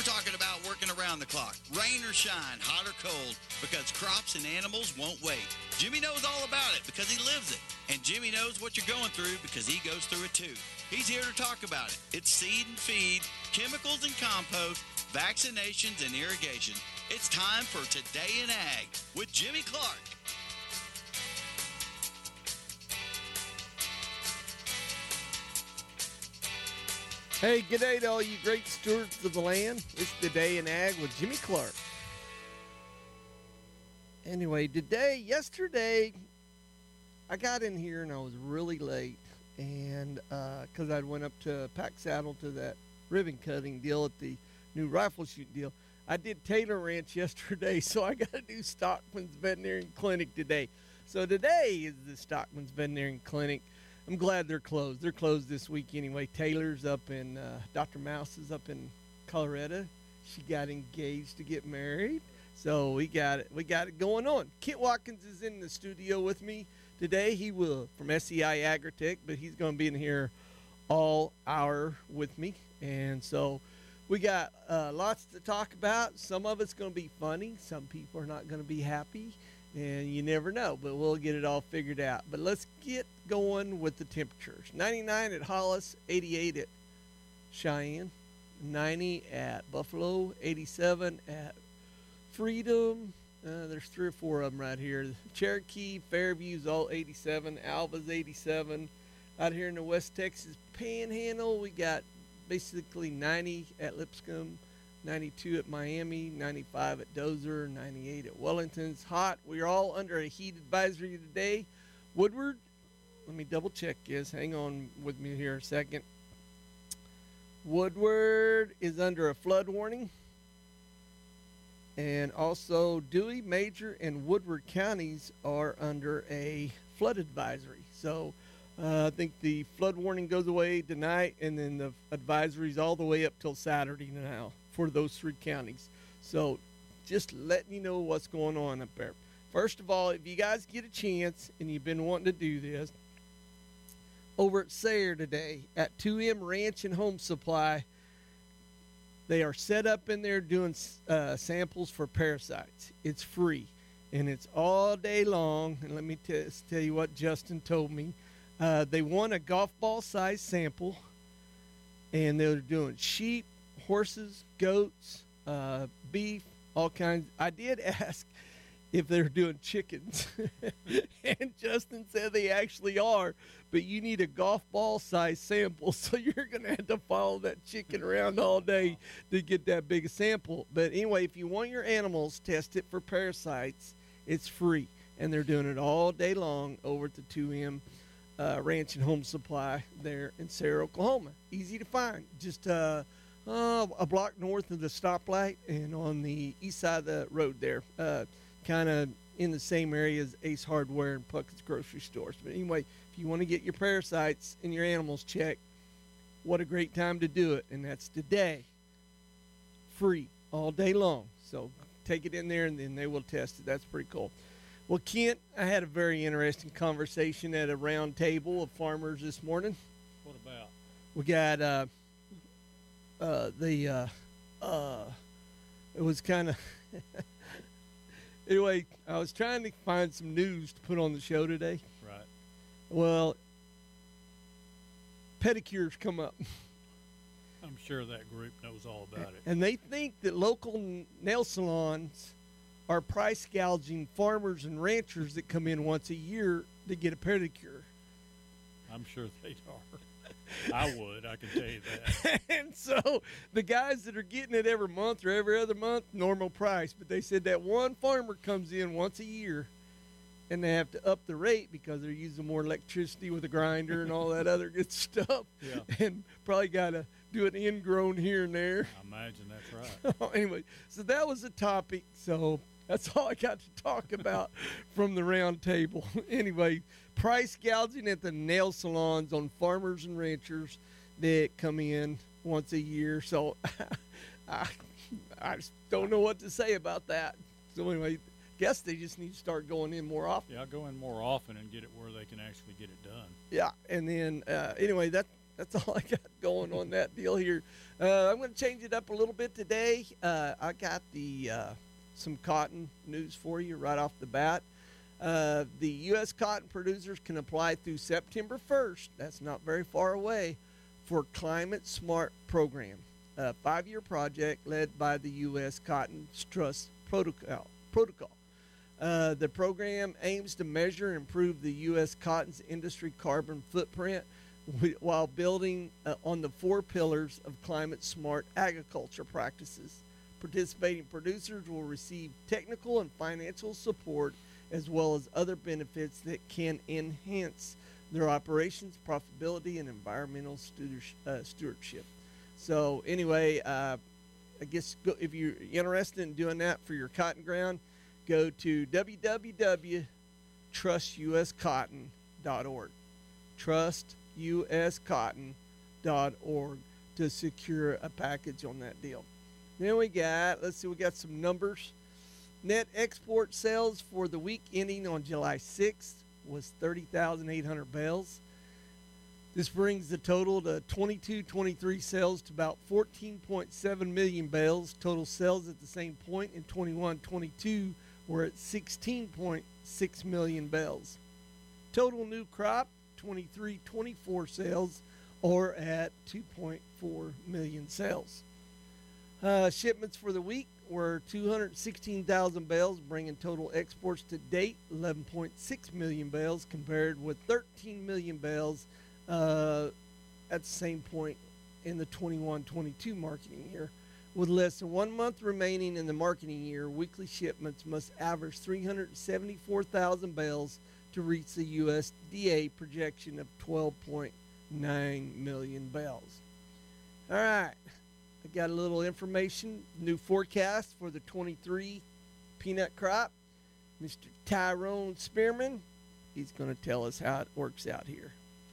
talking about working around the clock, rain or shine, hot or cold, because crops and animals won't wait. Jimmy knows all about it because he lives it. And Jimmy knows what you're going through because he goes through it too. He's here to talk about it. It's seed and feed, chemicals and compost, vaccinations and irrigation. It's time for Today in Ag with Jimmy Clark. Hey, good day to all you great stewards of the land. It's Today in Ag with Jimmy Clark. Anyway, yesterday, I got in here and I was really late. And because I went up to Pack Saddle to that ribbon cutting deal at the new rifle shooting deal. I did Taylor Ranch yesterday, so I got to do Stockman's Veterinary Clinic today. So today is the Stockman's Veterinary Clinic. I'm glad they're closed. They're closed this week anyway. Taylor's up in, Dr. Mouse is up in Colorado. She got engaged to get married. So we got it going on. Kit Watkins is in the studio with me today. He will, from SEI Agritech, but he's going to be in here all hour with me. And so we got lots to talk about. Some of it's going to be funny. Some people are not going to be happy. And you never know, but we'll get it all figured out. But let's get going with the temperatures. 99 at Hollis, 88 at Cheyenne, 90 at Buffalo, 87 at Freedom. There's 3 or 4 of them right here. Cherokee, Fairview's all 87. Alva's 87. Out here in the West Texas Panhandle, we got basically 90 at Lipscomb, 92 at Miami, 95 at Dozer, 98 at Wellington. It's hot. We're all under a heat advisory today. Woodward, let me double check this. Hang on with me here a second. Woodward is under a flood warning. And also Dewey, Major, and Woodward counties are under a flood advisory. So I think the flood warning goes away tonight, and then the advisories all the way up till Saturday now for those 3 counties. So just letting you know what's going on up there. First of all, if you guys get a chance and you've been wanting to do this, over at Sayre today at 2M Ranch and Home Supply, they are set up in there doing samples for parasites. It's free, and it's all day long. And let me tell you what Justin told me. They want a golf ball size sample, and they're doing sheep, horses, goats, beef, all kinds. I did ask if they're doing chickens, and Justin said they actually are, but you need a golf ball size sample, so you're going to have to follow that chicken around all day to get that big a sample. But anyway, if you want your animals tested for parasites, it's free, and they're doing it all day long over at the 2M Ranch and Home Supply there in Sayre, Oklahoma. Easy to find. Just a block north of the stoplight and on the east side of the road there. Kind of in the same area as Ace Hardware and Puckett's grocery stores. But anyway, if you want to get your parasites and your animals checked, what a great time to do it. And that's today. Free all day long. So take it in there and then they will test it. That's pretty cool. Well, Kent, I had a very interesting conversation at a round table of farmers this morning. What about? We got it was kind of anyway, I was trying to find some news to put on the show today. Right. Well, pedicures come up. I'm sure that group knows all about it. And they think that local nail salons are price gouging farmers and ranchers that come in once a year to get a pedicure. I'm sure they are. I would, I can tell you that. And so the guys that are getting it every month or every other month, normal price. But they said that one farmer comes in once a year and they have to up the rate because they're using more electricity with a grinder and all that other good stuff. Yeah. And probably got to do an ingrown here and there. I imagine that's right. Anyway, so that was the topic. So that's all I got to talk about from the round table. Anyway, price gouging at the nail salons on farmers and ranchers that come in once a year. So I just don't know what to say about that. So anyway, guess they just need to start going in more often. Yeah, I'll go in more often and get it where they can actually get it done. Yeah, and then anyway, That's all I got going on that deal here. I'm going to change it up a little bit today. I got some cotton news for you right off the bat. The U.S. cotton producers can apply through September 1st. That's not very far away for Climate Smart program, a 5-year project led by the U.S. Cotton Trust Protocol. The program aims to measure and improve the U.S. cotton's industry carbon footprint while building on the 4 pillars of climate smart agriculture practices. Participating producers will receive technical and financial support as well as other benefits that can enhance their operations, profitability, and environmental stewardship. So anyway, I guess if you're interested in doing that for your cotton ground, go to www.trustuscotton.org. Trustuscotton.org to secure a package on that deal. Then we got some numbers. Net export sales for the week ending on July 6th was 30,800 bales. This brings the total to 22-23 sales to about 14.7 million bales. Total sales at the same point in 21-22 were at 16.6 million bales. Total new crop 23-24 sales are at 2.4 million sales. Shipments for the week were 216,000 bales, bringing total exports to date 11.6 million bales, compared with 13 million bales at the same point in the 21-22 marketing year. With less than 1 month remaining in the marketing year, weekly shipments must average 374,000 bales to reach the USDA projection of 12.9 million bales. All right. I got a little information, new forecast for the 23 peanut crop. Mr. Tyrone Spearman, he's going to tell us how it works out here.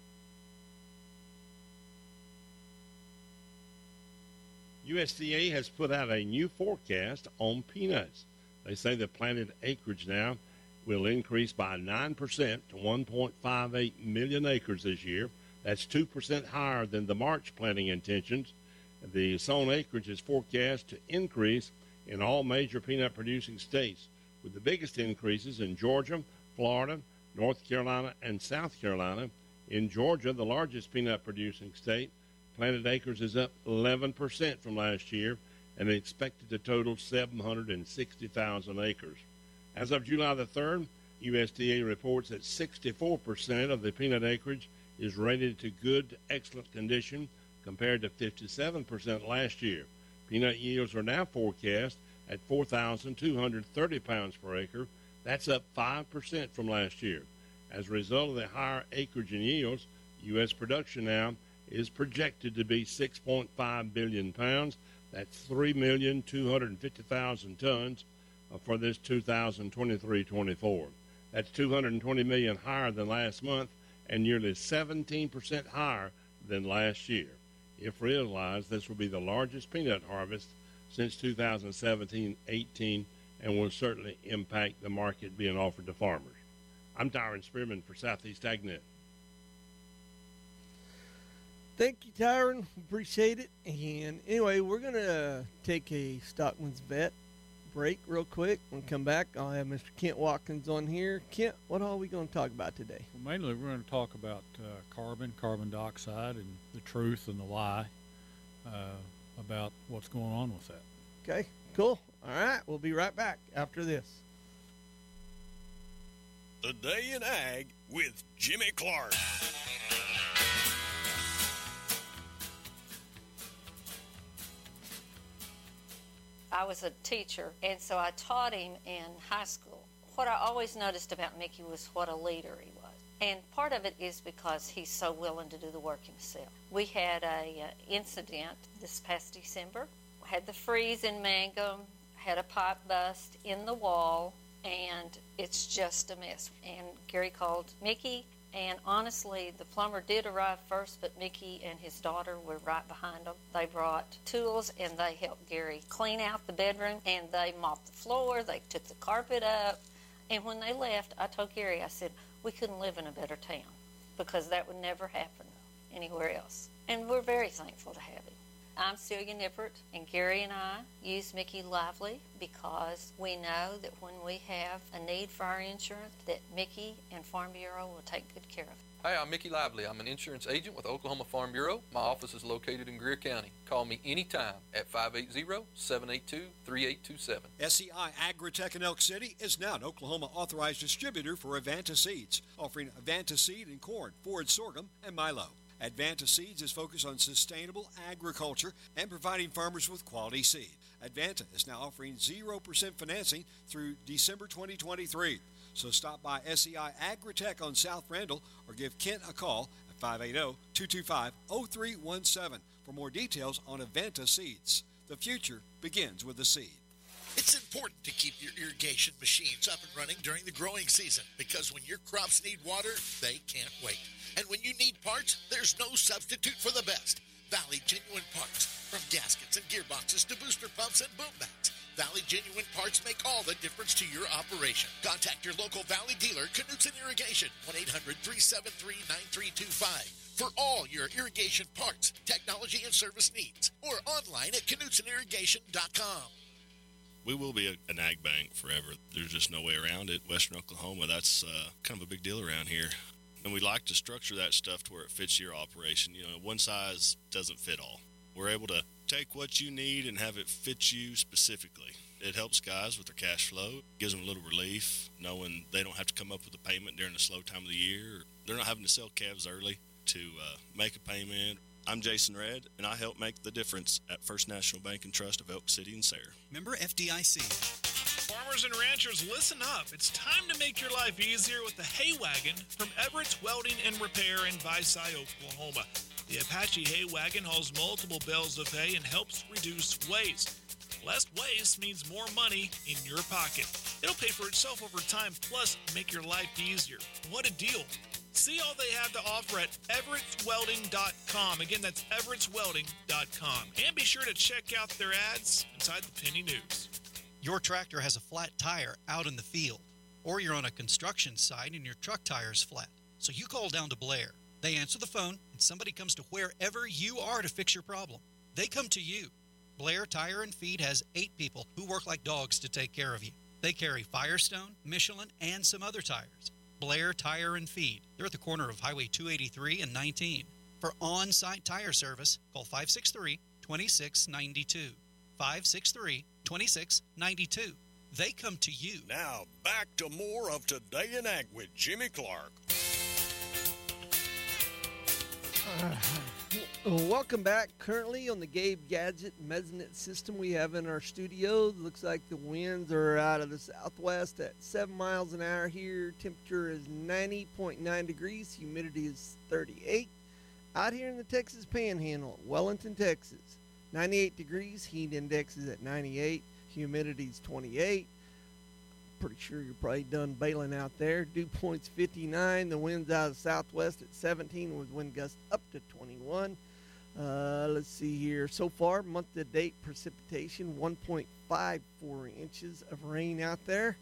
USDA has put out a new forecast on peanuts. They say the planted acreage now will increase by 9% to 1.58 million acres this year. That's 2% higher than the March planting intentions. The sown acreage is forecast to increase in all major peanut-producing states, with the biggest increases in Georgia, Florida, North Carolina, and South Carolina. In Georgia, the largest peanut-producing state, planted acres is up 11% from last year and expected to total 760,000 acres. As of July the 3rd, USDA reports that 64% of the peanut acreage is rated to good to excellent condition, compared to 57% last year. Peanut yields are now forecast at 4,230 pounds per acre. That's up 5% from last year. As a result of the higher acreage and yields, U.S. production now is projected to be 6.5 billion pounds. That's 3,250,000 tons for this 2023-24. That's 220 million higher than last month and nearly 17% higher than last year. If realized, this will be the largest peanut harvest since 2017-18 and will certainly impact the market being offered to farmers. I'm Tyrone Spearman for Southeast AgNet. Thank you, Tyron. Appreciate it. And anyway, we're going to take a Stockman's Vet break real quick. When we come back, I'll have Mr. Kent Watkins on here. Kent, what are we going to talk about today? Well, mainly we're going to talk about carbon dioxide, and the truth and the lie about what's going on with that. Okay, cool. All right, we'll be right back after this. The Day in Ag with Jimmy Clark. I was a teacher, and so I taught him in high school. What I always noticed about Mickey was what a leader he was. And part of it is because he's so willing to do the work himself. We had a incident this past December. Had the freeze in Mangum, had a pipe bust in the wall, and it's just a mess. And Gary called Mickey, and honestly, the plumber did arrive first, but Mickey and his daughter were right behind them. They brought tools, and they helped Gary clean out the bedroom, and they mopped the floor, they took the carpet up. And when they left, I told Gary, I said, we couldn't live in a better town, because that would never happen anywhere else. And we're very thankful to have him. I'm Celia Nippert, and Gary and I use Mickey Lively because we know that when we have a need for our insurance, that Mickey and Farm Bureau will take good care of it. Hi, I'm Mickey Lively. I'm an insurance agent with Oklahoma Farm Bureau. My office is located in Greer County. Call me anytime at 580-782-3827. SEI Agritech in Elk City is now an Oklahoma authorized distributor for Advanta Seeds, offering Advanta seed in corn, forage sorghum, and milo. Advanta Seeds is focused on sustainable agriculture and providing farmers with quality seed. Advanta is now offering 0% financing through December 2023. So stop by SEI Agritech on South Randall or give Kent a call at 580-225-0317 for more details on Advanta Seeds. The future begins with the seed. It's important to keep your irrigation machines up and running during the growing season because when your crops need water, they can't wait. And when you need parts, there's no substitute for the best. Valley Genuine Parts. From gaskets and gearboxes to booster pumps and boom backs, Valley Genuine Parts make all the difference to your operation. Contact your local Valley dealer, Knutson Irrigation, 1-800-373-9325 for all your irrigation parts, technology, and service needs. Or online at KnutsonIrrigation.com. We will be an ag bank forever. There's just no way around it. Western Oklahoma, that's kind of a big deal around here. And we like to structure that stuff to where it fits your operation. You know, one size doesn't fit all. We're able to take what you need and have it fit you specifically. It helps guys with their cash flow, gives them a little relief, knowing they don't have to come up with a payment during the slow time of the year. They're not having to sell calves early to make a payment. I'm Jason Redd, and I help make the difference at First National Bank and Trust of Elk City and Sayre. Member FDIC. Farmers and ranchers, listen up. It's time to make your life easier with the Hay Wagon from Everett's Welding and Repair in Visay, Oklahoma. The Apache Hay Wagon hauls multiple bales of hay and helps reduce waste. Less waste means more money in your pocket. It'll pay for itself over time, plus make your life easier. What a deal. See all they have to offer at everettswelding.com. Again, that's everettswelding.com. And be sure to check out their ads inside the Penny News. Your tractor has a flat tire out in the field, or you're on a construction site and your truck tire's flat. So you call down to Blair. They answer the phone, and somebody comes to wherever you are to fix your problem. They come to you. Blair Tire and Feed has 8 people who work like dogs to take care of you. They carry Firestone, Michelin, and some other tires. Blair Tire and Feed. They're at the corner of Highway 283 and 19. For on-site tire service, call 563-2692. 563-2692. They come to you. Now, back to more of Today in Ag with Jimmy Clark. Welcome back. Currently on the Gabe Gadget Mesonet system we have in our studio. Looks like the winds are out of the southwest at 7 miles an hour here. Temperature is 90.9 degrees. Humidity is 38. Out here in the Texas Panhandle, Wellington, Texas, 98 degrees. Heat index is at 98. Humidity is 28. Pretty sure you're probably done bailing out there. Dew point's 59. The wind's out of the southwest at 17 with wind gusts up to 21. Let's see here. So far, month-to-date precipitation, 1.54 inches of rain out there.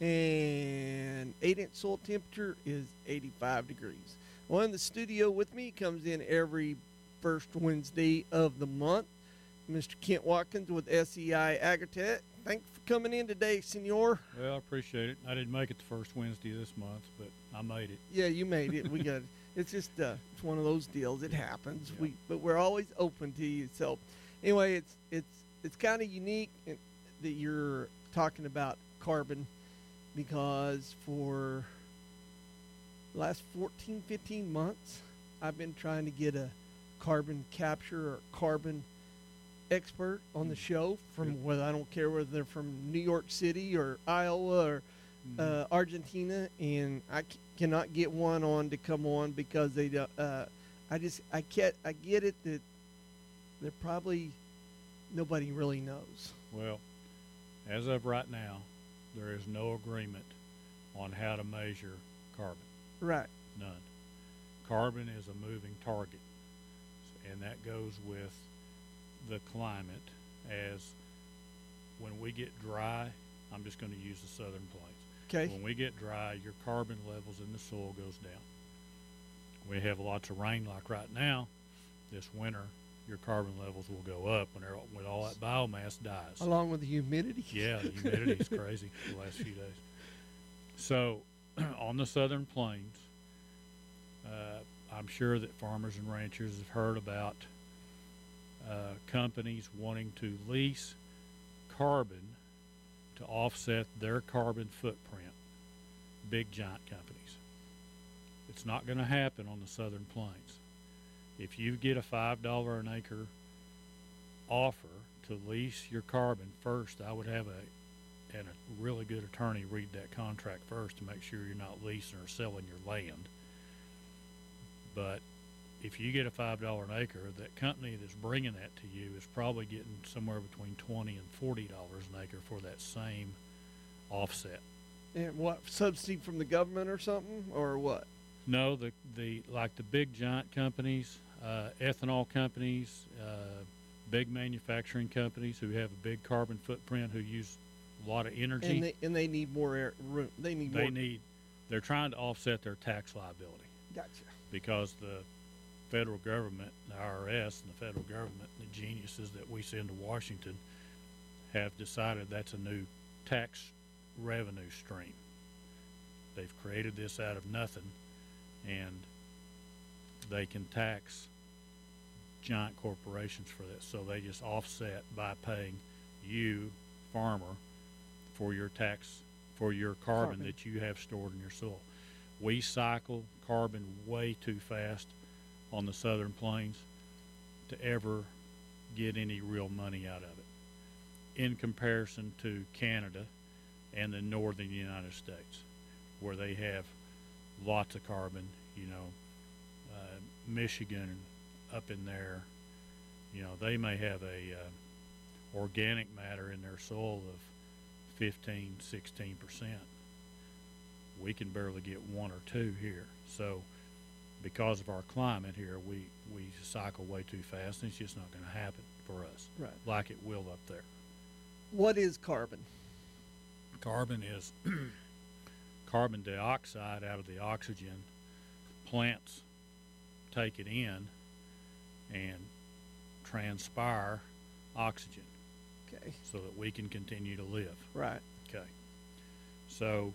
And 8-inch soil temperature is 85 degrees. Well, in the studio with me comes in every first Wednesday of the month, Mr. Kent Watkins with SEI Agritech. Thanks for coming in today, Senor. Well, I appreciate it. I didn't make it the first Wednesday this month, but I made it. Yeah, you made it. We got it. It's just it's one of those deals. It happens. Yeah. But we're always open to you. So, anyway, it's kind of unique that you're talking about carbon because for the last 14, 15 months, I've been trying to get a carbon capture or carbon expert on the show from whether I don't care whether they're from New York City or Iowa or Argentina, and I cannot get one on to come on because they don't. I get it that they're probably nobody really knows. Well, as of right now, there is no agreement on how to measure carbon. Right. None. Carbon is a moving target, and that goes with the climate. As when we get dry, I'm just going to use the southern plains. Okay. When we get dry, your carbon levels in the soil goes down. We have lots of rain like right now. this winter, your carbon levels will go up when all that biomass dies. Along with the humidity. Yeah, the humidity is crazy the last few days. So, on the southern plains, I'm sure that farmers and ranchers have heard about companies wanting to lease carbon to offset their carbon footprint, big giant companies. It's not going to happen on the southern plains. If you get a $5 an acre offer to lease your carbon, first I would have a really good attorney read that contract first to make sure you're not leasing or selling your land. But if you get a $5 an acre, that company that's bringing that to you is probably getting somewhere between $20 and $40 an acre for that same offset. And what, subsidy from the government or something, or what? No, the big giant companies, ethanol companies, big manufacturing companies who have a big carbon footprint, who use a lot of energy, and they need more room. They're trying to offset their tax liability. Gotcha. Because the federal government, the IRS, and the federal government, the geniuses that we send to Washington, have decided that's a new tax revenue stream. They've created this out of nothing, and they can tax giant corporations for this. So they just offset by paying you, farmer, for your carbon that you have stored in your soil. We cycle carbon way too fast on the southern plains to ever get any real money out of it, in comparison to Canada and the northern United States, where they have lots of carbon. Michigan up in there, they may have a organic matter in their soil of 15-16%. We can barely get 1 or 2 here. So because of our climate here, we cycle way too fast, and it's just not going to happen for us, right, like it will up there. What is carbon? Carbon is carbon dioxide out of the oxygen. Plants take it in and transpire oxygen, okay, so that we can continue to live. Right. Okay. So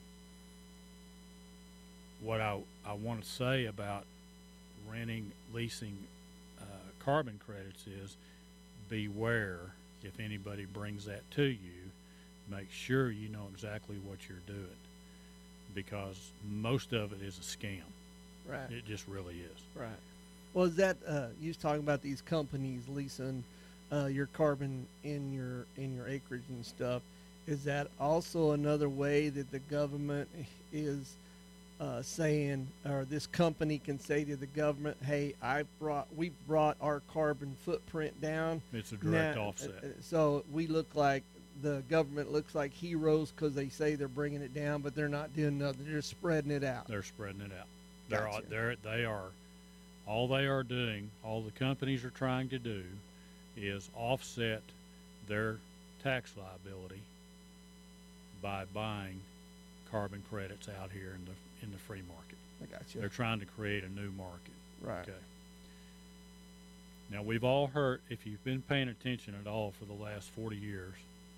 what I want to say about leasing carbon credits is, beware if anybody brings that to you. Make sure you know exactly what you're doing, because most of it is a scam. Right. It just really is. Right. Well, is that you was talking about these companies leasing your carbon in your acreage and stuff? Is that also another way that the government is saying, or this company can say to the government, "Hey, we brought our carbon footprint down." It's a direct offset. So we look like, the government looks like heroes because they say they're bringing it down, but they're not doing nothing. They're just spreading it out. They're spreading it out. Gotcha. All they are doing, all the companies are trying to do, is offset their tax liability by buying carbon credits out here in the free market. I got you. They're trying to create a new market. Right. Okay. Now, we've all heard, if you've been paying attention at all for the last 40 years,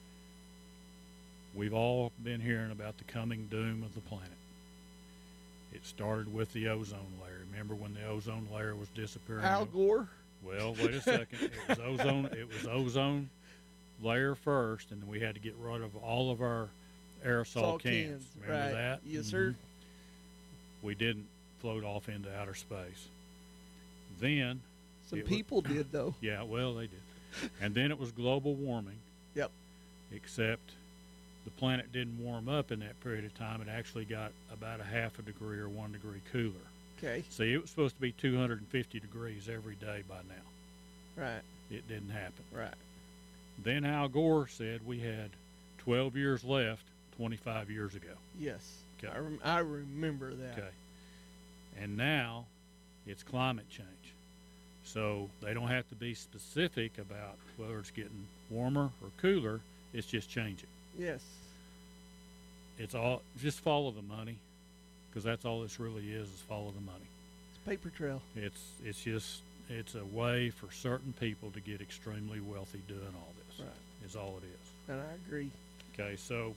we've all been hearing about the coming doom of the planet. It started with the ozone layer. Remember when the ozone layer was disappearing? Al Gore? Well, wait a second. It was ozone layer first, and then we had to get rid of all of our aerosol cans. Remember right. that? Yes, sir. We didn't float off into outer space. Then some people did, though. Yeah, well, they did. And then it was global warming. Yep. Except the planet didn't warm up in that period of time. It actually got about a half a degree or 1 degree cooler. Okay. See, it was supposed to be 250 degrees every day by now. Right. It didn't happen. Right. Then Al Gore said we had 12 years left 25 years ago. Yes. Okay. I remember that. Okay. And now it's climate change. So they don't have to be specific about whether it's getting warmer or cooler. It's just changing. Yes. It's all, just follow the money, because that's all this really is follow the money. It's paper trail. It's it's a way for certain people to get extremely wealthy doing all this. Right. Is all it is. And I agree. Okay, so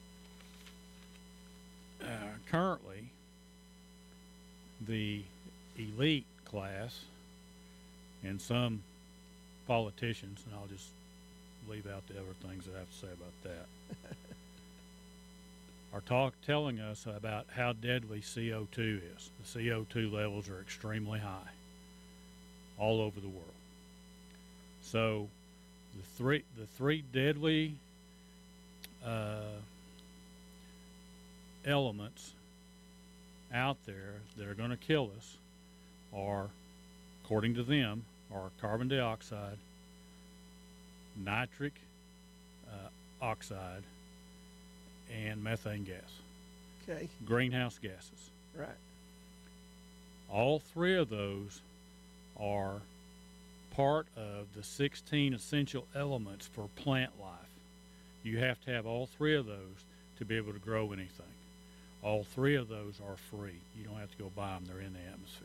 currently the elite class and some politicians, and I'll just leave out the other things that I have to say about that, are telling us about how deadly CO2 is. The CO2 levels are extremely high all over the world. So the three deadly elements out there that are going to kill us are, according to them, are carbon dioxide, nitric oxide, and methane gas. Okay. Greenhouse gases. Right. All three of those are part of the 16 essential elements for plant life. You have to have all three of those to be able to grow anything. All three of those are free. You don't have to go buy them. They're in the atmosphere.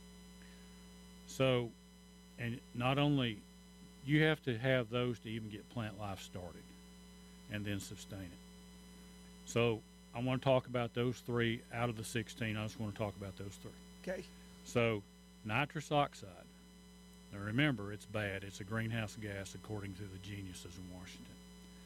So, and not only, you have to have those to even get plant life started and then sustain it. So I want to talk about those three out of the 16. I just want to talk about those three. Okay. So nitrous oxide. Now remember, it's bad. It's a greenhouse gas according to the geniuses in Washington.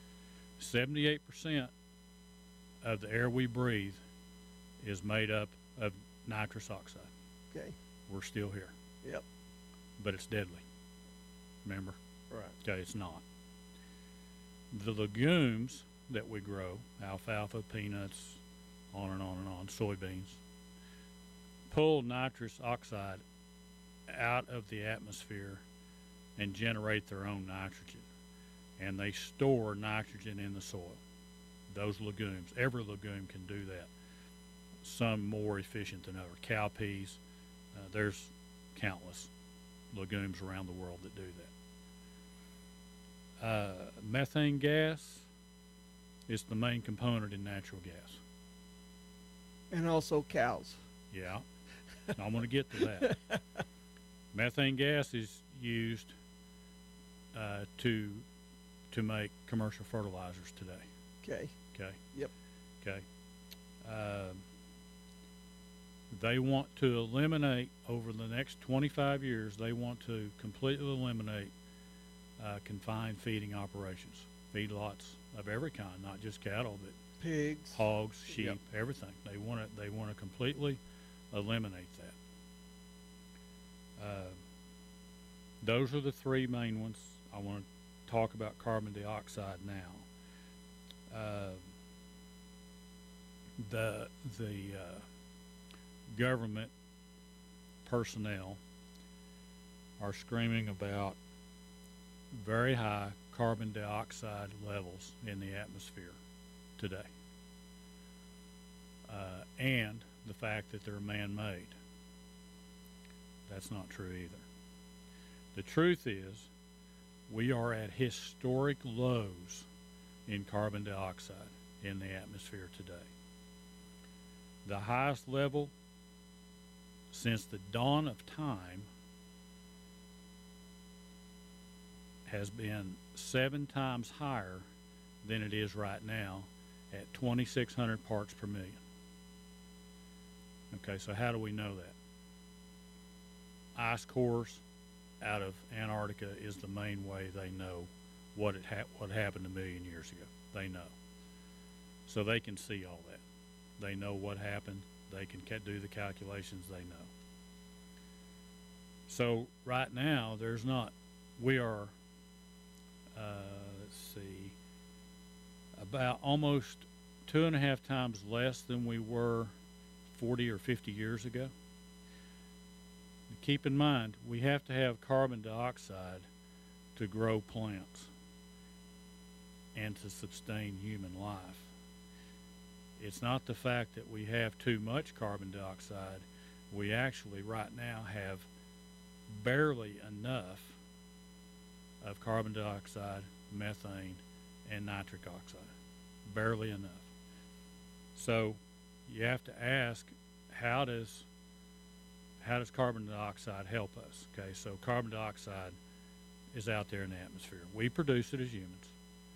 78% of the air we breathe is made up of nitrous oxide. Okay. We're still here. Yep. But it's deadly. Remember? Right. Okay, it's not. The legumes that we grow, alfalfa, peanuts, on and on and on, soybeans, pull nitrous oxide out of the atmosphere and generate their own nitrogen. And they store nitrogen in the soil. Those legumes, every legume can do that. Some more efficient than others. Cowpeas, there's countless legumes around the world that do that. Methane gas is the main component in natural gas. And also cows. Yeah, I'm going to get to that. Methane gas is used to make commercial fertilizers today. Okay. Okay. Yep. Okay. They want to eliminate, over the next 25 years, they want to completely eliminate confined feeding operations. Feedlots of every kind, not just cattle, but pigs, hogs, sheep, yep. Everything. They want to completely eliminate that. Those are the three main ones. I want to talk about carbon dioxide now. The government personnel are screaming about very high carbon dioxide levels in the atmosphere today, and the fact that they're man-made. That's not true either. The truth is, we are at historic lows in carbon dioxide in the atmosphere today. The highest level since the dawn of time has been 7 times higher than it is right now at 2,600 parts per million. Okay, so how do we know that? Ice cores out of Antarctica is the main way they know what happened a million years ago. They know. So they can see all that. They know what happened. They can do the calculations. They know. So right now, we are, let's see, about almost 2.5 times less than we were 40 or 50 years ago. Keep in mind, we have to have carbon dioxide to grow plants and to sustain human life. It's not the fact that we have too much carbon dioxide. We actually right now have barely enough of carbon dioxide, methane, and nitric oxide. Barely enough. So you have to ask, how how does carbon dioxide help us? Okay, so carbon dioxide is out there in the atmosphere. We produce it as humans.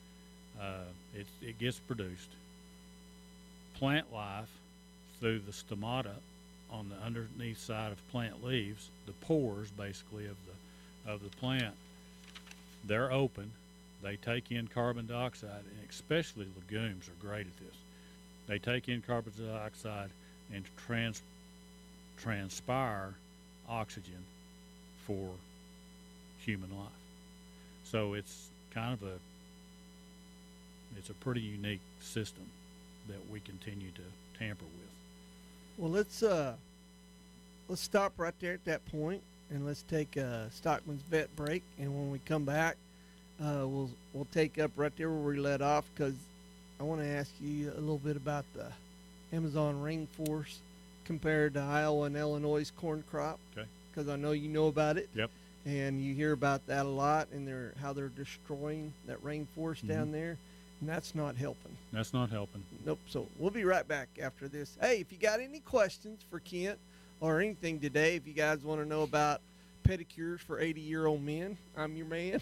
It gets produced. Plant life through the stomata on the underneath side of plant leaves, the pores basically of the plant, they're open. They take in carbon dioxide, and especially legumes are great at this. They take in carbon dioxide and transpire oxygen for human life. So it's kind of it's a pretty unique system that we continue to tamper with. Well, let's stop right there at that point, and let's take a Stockman's Vet break. And when we come back, we'll take up right there where we let off, because I want to ask you a little bit about the Amazon rainforest compared to Iowa and Illinois' corn crop. Okay. Because I know you know about it. Yep. And you hear about that a lot, and how they're destroying that rainforest down there, and that's not helping. That's not helping. Nope. So we'll be right back after this. Hey, if you got any questions for Kent or anything today, if you guys want to know about pedicures for 80-year-old men, I'm your man.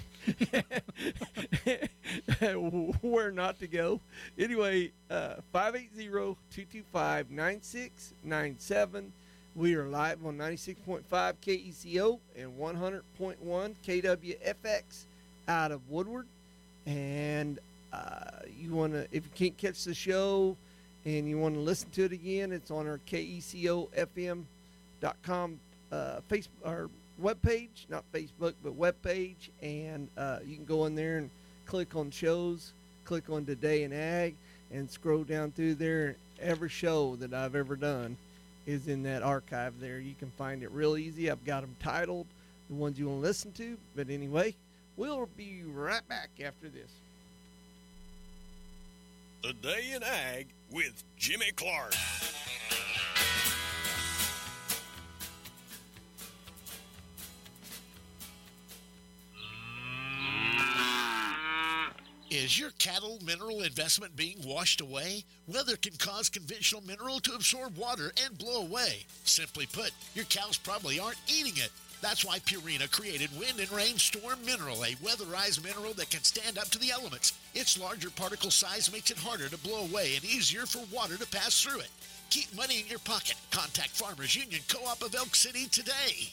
Where not to go. Anyway, 580-225-9697. We are live on 96.5 KECO and 100.1 KWFX out of Woodward. And if you can't catch the show and you want to listen to it again, it's on our KECOFM.com Facebook or webpage, not Facebook, but webpage. And you can go in there and click on shows, click on Today in Ag, and scroll down through there. Every show that I've ever done is in that archive there. You can find it real easy. I've got them titled, the ones you want to listen to. But anyway, we'll be right back after this. The Day in Ag with Jimmy Clark. Is your cattle mineral investment being washed away? Weather can cause conventional mineral to absorb water and blow away. Simply put, your cows probably aren't eating it. That's why Purina created Wind and Rain Storm Mineral, a weatherized mineral that can stand up to the elements. Its larger particle size makes it harder to blow away and easier for water to pass through it. Keep money in your pocket. Contact Farmers Union Co-op of Elk City today.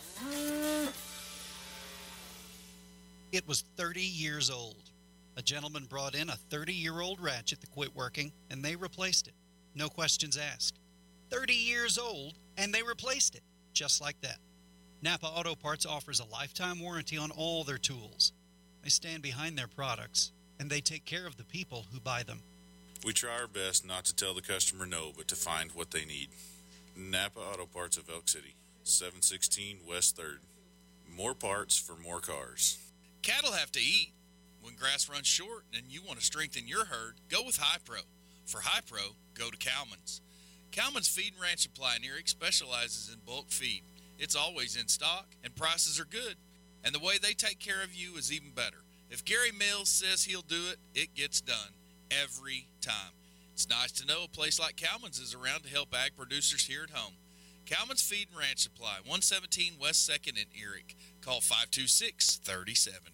It was 30 years old. A gentleman brought in a 30-year-old ratchet that quit working, and they replaced it. No questions asked. 30 years old, and they replaced it. Just like that. Napa Auto Parts offers a lifetime warranty on all their tools. They stand behind their products, and they take care of the people who buy them. We try our best not to tell the customer no, but to find what they need. Napa Auto Parts of Elk City, 716 West 3rd. More parts for more cars. Cattle have to eat. When grass runs short and you want to strengthen your herd, go with Hi-Pro. For Hi-Pro, go to Cowman's. Cowman's Feed and Ranch Supply in Eric specializes in bulk feed. It's always in stock, and prices are good. And the way they take care of you is even better. If Gary Mills says he'll do it, it gets done. Every time. It's nice to know a place like Cowman's is around to help ag producers here at home. Cowman's Feed and Ranch Supply, 117 West 2nd in Eric. Call 526-3070.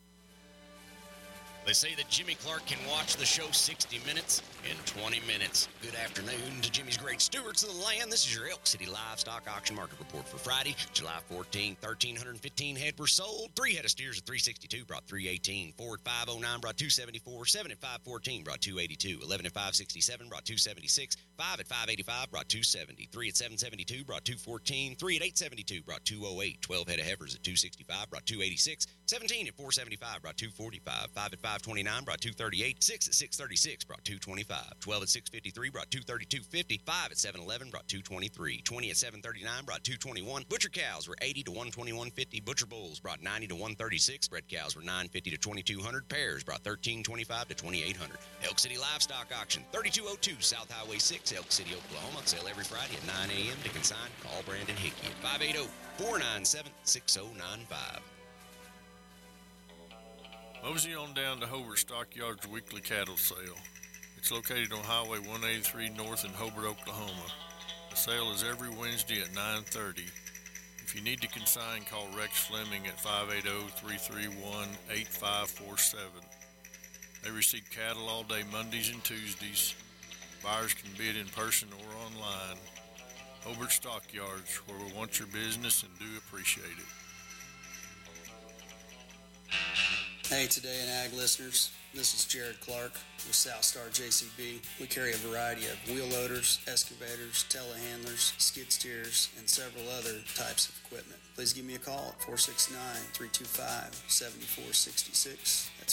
They say that Jimmy Clark can watch the show 60 minutes in 20 minutes. Good afternoon to Jimmy's great stewards of the land. This is your Elk City Livestock Auction Market Report for Friday, July 14th. 1,315 head were sold. 3 head of steers at 362 brought 318. 4 at 509 brought 274. 7 at 514 brought 282. 11 at 567 brought 276. 5 at 585 brought 270. 3 at 772 brought 214. 3 at 872 brought 208. 12 head of heifers at 265 brought 286. 17 at 475 brought 245. 5 at 529 brought 238. 6 at 636 brought 225. 12 at 653 brought 232.50. 5 at 711 brought 223. 20 at 739 brought 221. Butcher cows were 80 to 121.50. Butcher bulls brought 90 to 136. Bred cows were 950 to 2200. Pairs brought 1325 to 2800. Elk City Livestock Auction, 3202 South Highway 6, Elk City, Oklahoma. Sale every Friday at 9 a.m. To consign, call Brandon Hickey at 580-497-6095. Mosey on down to Hobart Stockyards weekly cattle sale. It's located on Highway 183 North in Hobart, Oklahoma. The sale is every Wednesday at 9:30. If you need to consign, call Rex Fleming at 580-331-8547. They receive cattle all day Mondays and Tuesdays. Buyers can bid in person or online. Hobart Stockyards, where we want your business and do appreciate it. Hey, Today in Ag listeners. This is Jared Clark with Southstar JCB. We carry a variety of wheel loaders, excavators, telehandlers, skid steers, and several other types of equipment. Please give me a call at 469-325-7466. That's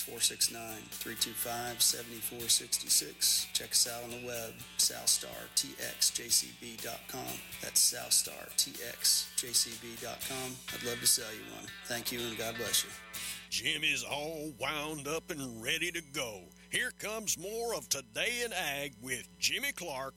469-325-7466. Check us out on the web, SouthstarTXJCB.com. That's SouthstarTXJCB.com. I'd love to sell you one. Thank you, and God bless you. Jim is all wound up and ready to go. Here comes more of Today in Ag with Jimmy Clark.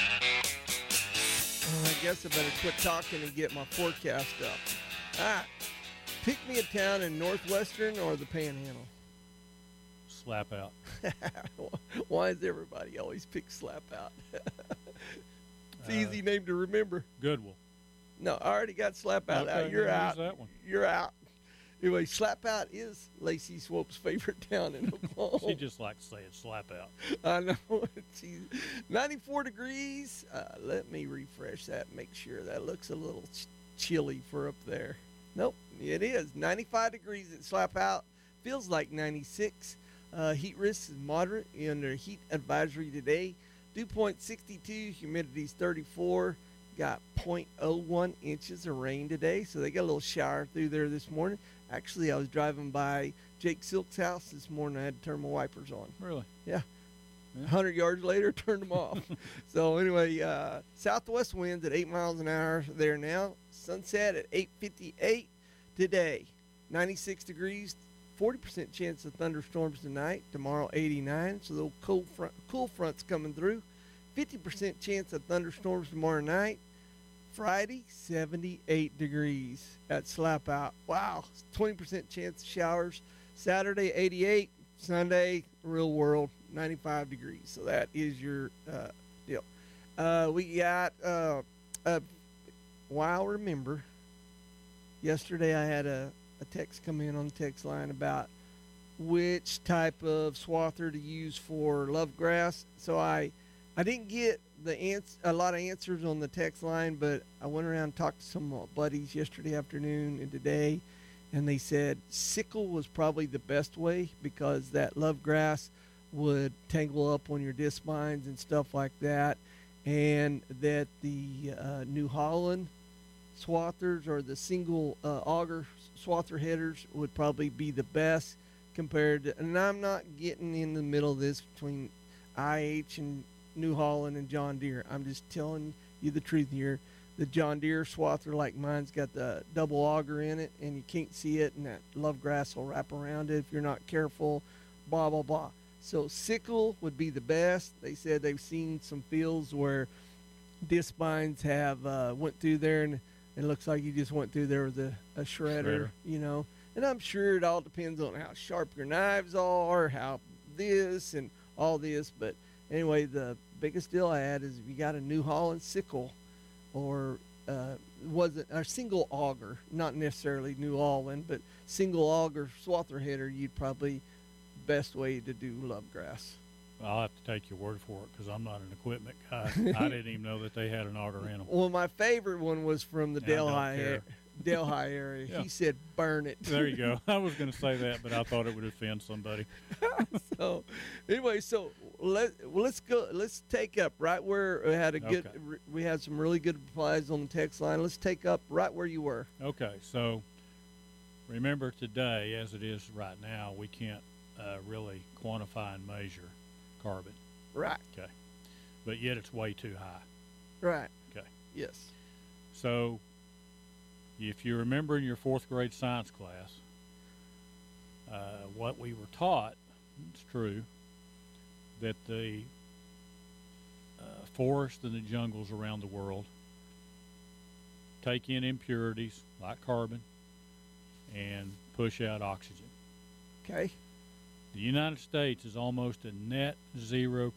I guess I better quit talking and get my forecast up. Pick me a town in Northwestern or the Panhandle. Slap Out. Why does everybody always pick Slap Out? It's an easy name to remember. Goodwill. No, I already got Slap Out. Okay, You're out. That one. You're out. Anyway, Slap Out is Lacey Swope's favorite town in Oklahoma. She just likes saying Slap Out. I know. She's 94 degrees. Let me refresh that and make sure that looks a little chilly for up there. Nope, it is 95 degrees at Slap Out. Feels like 96. Heat risk is moderate under heat advisory today. Dew point 62, humidity's 34. Got 0.01 inches of rain today, so they got a little shower through there this morning. Actually, I was driving by Jake Silk's house this morning. I had to turn my wipers on. Really? Yeah. 100 yards later, turned them off. So anyway, southwest winds at 8 miles an hour there now. Sunset at 8:58 today. 96 degrees, 40% chance of thunderstorms tonight. Tomorrow, 89. So the cool front's coming through. 50% chance of thunderstorms tomorrow night. Friday, 78 degrees at Slap Out. Wow, 20% chance of showers. Saturday, 88. Sunday, real world, 95 degrees. So that is your deal. We got, remember, yesterday I had a text come in on the text line about which type of swather to use for love grass. So I didn't get a lot of answers on the text line, but I went around and talked to some buddies yesterday afternoon and today, and they said sickle was probably the best way because that love grass would tangle up on your disc spines and stuff like that, and that the New Holland swathers or the single auger swather headers would probably be the best compared to, and I'm not getting in the middle of this between IH and New Holland and John Deere. I'm just telling you the truth here. The John Deere swather like mine's got the double auger in it, and you can't see it, and that love grass will wrap around it if you're not careful, blah, blah, blah. So sickle would be the best. They said they've seen some fields where disc spines have went through there, and it looks like you just went through there with a shredder, you know. And I'm sure it all depends on how sharp your knives are, how this and all this, but anyway, the biggest deal I had is if you got a New Holland sickle or was it a single auger, not necessarily New Holland, but single auger swather header, you'd probably best way to do love grass. I'll have to take your word for it because I'm not an equipment guy. I didn't even know that they had an auger in them. Well, my favorite one was from the Delhi area. Yeah. He said, burn it. There you go. I was going to say that, but I thought it would offend somebody. So, anyway, let's go. Let's take up right where we had we had some really good replies on the text line. Let's take up right where you were. Okay, so remember today, as it is right now, we can't really quantify and measure carbon. Right. Okay. But yet it's way too high. Right. Okay. Yes. So if you remember in your 4th grade science class, what we were taught, it's true, that the forests and the jungles around the world take in impurities like carbon and push out oxygen. Okay. The United States is almost a net zero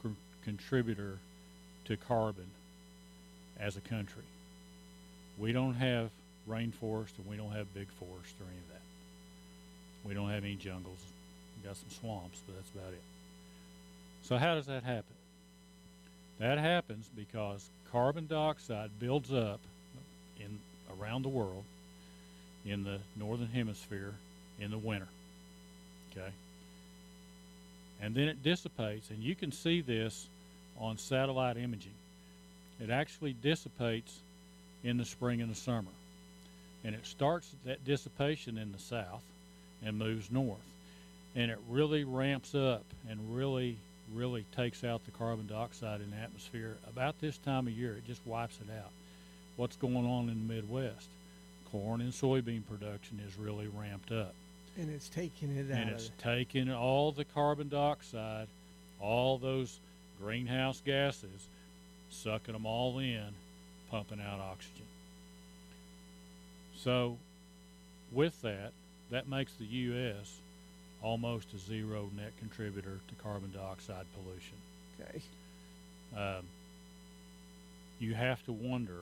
contributor to carbon as a country. We don't have rainforest, and we don't have big forest or any of that. We don't have any jungles. We got some swamps, but that's about it. So how does that happen? That happens because carbon dioxide builds up around the world in the northern hemisphere in the winter. Okay? And then it dissipates, and you can see this on satellite imaging. It actually dissipates in the spring and the summer. And it starts that dissipation in the south and moves north. And it really ramps up and really takes out the carbon dioxide in the atmosphere. About this time of year, it just wipes it out. What's going on in the Midwest? Corn and soybean production is really ramped up. And it's taking it out. And it's taking all the carbon dioxide, all those greenhouse gases, sucking them all in, pumping out oxygen. So with that, that makes the U.S. almost a zero net contributor to carbon dioxide pollution. Okay. You have to wonder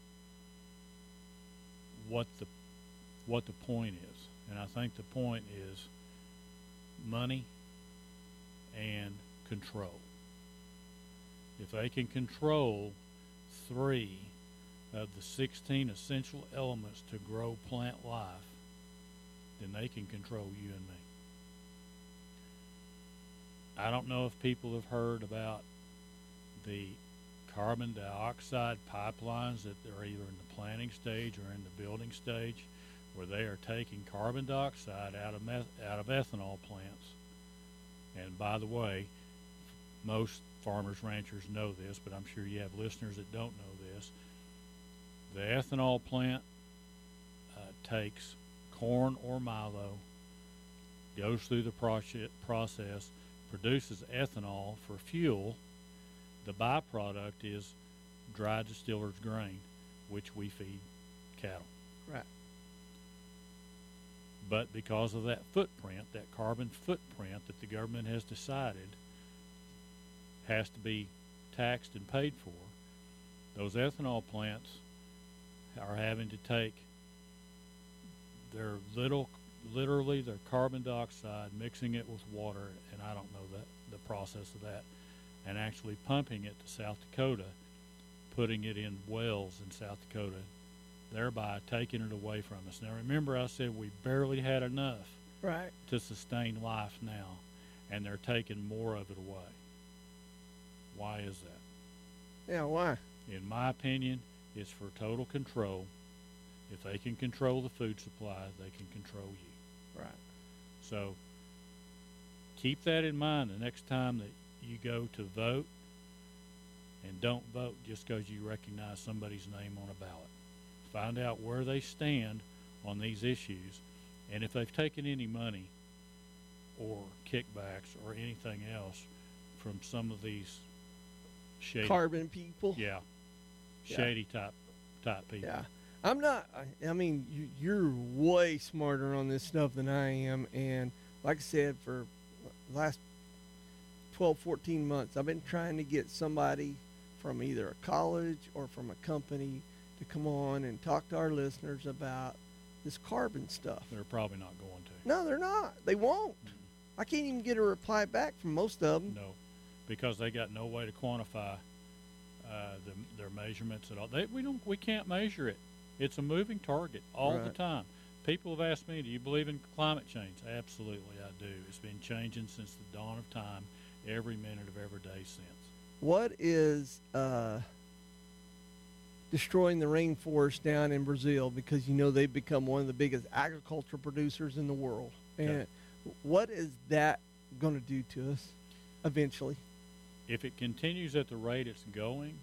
what the point is. And I think the point is money and control. If they can control 3 of the 16 essential elements to grow plant life, then they can control you and me. I don't know if people have heard about the carbon dioxide pipelines that are either in the planning stage or in the building stage, where they are taking carbon dioxide out of ethanol plants. And by the way, most farmers, ranchers know this, but I'm sure you have listeners that don't know this. The ethanol plant takes corn or milo, goes through the process, produces ethanol for fuel. The byproduct is dry distiller's grain, which we feed cattle. Right. But because of that footprint, that carbon footprint that the government has decided has to be taxed and paid for, those ethanol plants are having to take their literally their carbon dioxide, mixing it with water, and I don't know the process of that, and actually pumping it to South Dakota, putting it in wells in South Dakota, thereby taking it away from us. Now remember, I said we barely had enough right to sustain life now, and they're taking more of it away. Why is that? Yeah, why? In my opinion, it's for total control. If they can control the food supply, they can control you. Right. So keep that in mind the next time that you go to vote, and don't vote just because you recognize somebody's name on a ballot. Find out where they stand on these issues, and if they've taken any money or kickbacks or anything else from some of these shady carbon people. Yeah. Shady type people. Yeah. I'm not, I mean, you're way smarter on this stuff than I am. And like I said, for the last 12, 14 months, I've been trying to get somebody from either a college or from a company to come on and talk to our listeners about this carbon stuff. They're probably not going to. No, they're not. They won't. I can't even get a reply back from most of them. No, because they got no way to quantify their measurements at all. We can't measure it. It's a moving target all the time. People have asked me, do you believe in climate change? Absolutely, I do. It's been changing since the dawn of time, every minute of every day since. What is destroying the rainforest down in Brazil? Because you know they've become one of the biggest agricultural producers in the world. And what is that going to do to us eventually? If it continues at the rate it's going,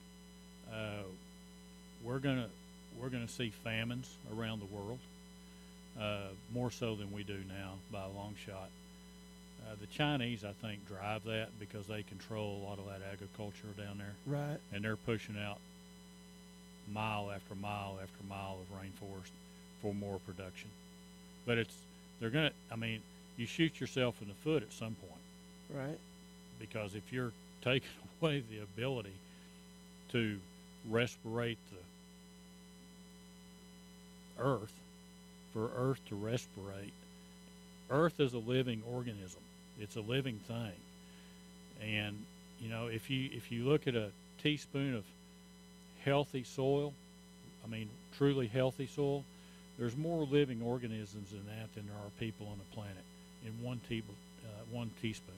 we're gonna see famines around the world, more so than we do now by a long shot. The Chinese, I think, drive that because they control a lot of that agriculture down there. Right. And they're pushing out mile after mile after mile of rainforest for more production. But you shoot yourself in the foot at some point. Right. Because if you're taking away the ability to respirate the Earth, for Earth to respirate. Earth is a living organism. It's a living thing. And, you know, if you look at a teaspoon of healthy soil, I mean truly healthy soil, there's more living organisms in that than there are people on the planet in one teaspoon.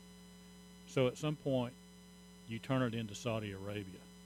So at some point, you turn it into Saudi Arabia.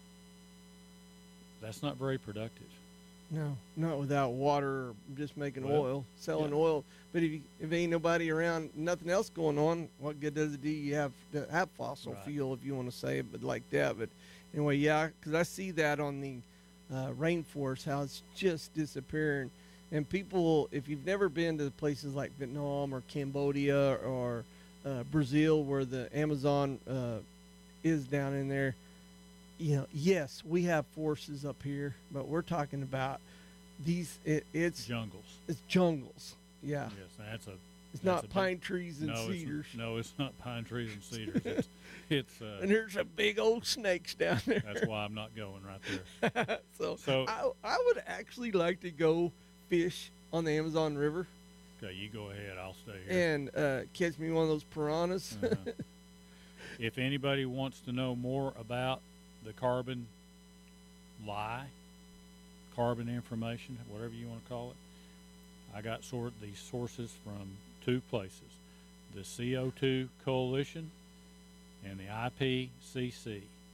That's not very productive. No, not without water or just making oil, selling yeah. oil. But if ain't nobody around, nothing else going on, what good does it do you have to have fossil Right. fuel, if you want to say it, but like that. But anyway, yeah, because I see that on the rainforest, how it's just disappearing. And people, if you've never been to places like Vietnam or Cambodia or Brazil, where the Amazon is down in there, you know, yes, we have forests up here, but we're talking about these. It's jungles. It's jungles. Yeah. Yes, It's not pine trees and cedars. No, it's not pine trees and cedars. It's and there's a big old snakes down there. That's why I'm not going right there. so I would actually like to go fish on the Amazon River. Okay, you go ahead. I'll stay here. And catch me one of those piranhas. If anybody wants to know more about the carbon lie, carbon information, whatever you want to call it, I got these sources from two places, the CO2 Coalition and the IPCC.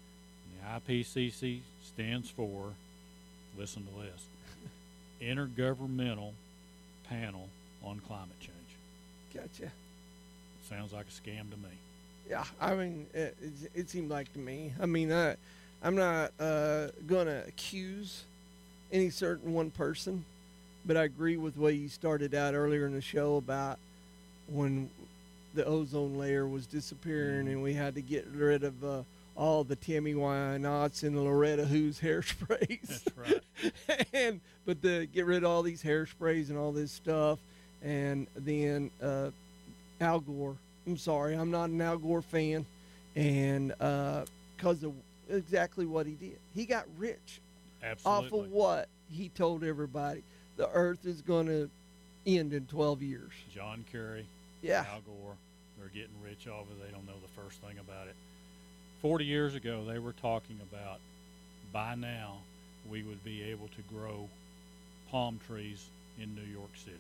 And the IPCC stands for, listen to this, Intergovernmental Panel on Climate Change. Gotcha. Sounds like a scam to me. Yeah, I mean, it seemed like to me. I mean, I'm not going to accuse any certain one person, but I agree with the way you started out earlier in the show about when the ozone layer was disappearing and we had to get rid of all the Tammy Wynotts and the Loretta Who's hairsprays. That's right. But get rid of all these hairsprays and all this stuff. And then Al Gore. I'm sorry, I'm not an Al Gore fan. And because of exactly what he did. He got rich. Absolutely. Off of what he told everybody. The earth is going to end in 12 years. John Kerry, Yeah. Al Gore, they're getting rich off it. They don't know the first thing about it. 40 years ago, they were talking about by now we would be able to grow palm trees in New York City.